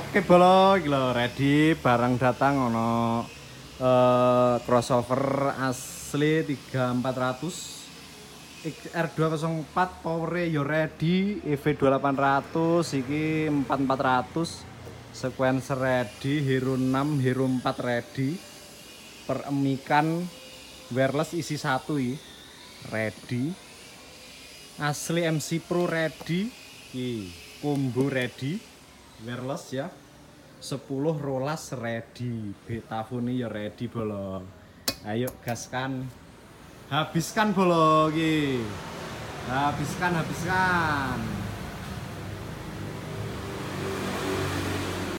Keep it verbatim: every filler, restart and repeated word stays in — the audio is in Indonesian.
Oke bolo, iki lho ready barang datang ono eh, crossover asli tiga empat ratus X R dua nol empat power yo ready, E V dua delapan ratus iki empat empat ratus sequencer ready, Hero enam Hero empat ready, peremikan wireless isi satu iki ready, asli M C Pro ready, iki combo ready wireless ya, sepuluh rolas ready, Betafone ya ready bolo. Ayo gaskan, habiskan bolo iki, habiskan habiskan.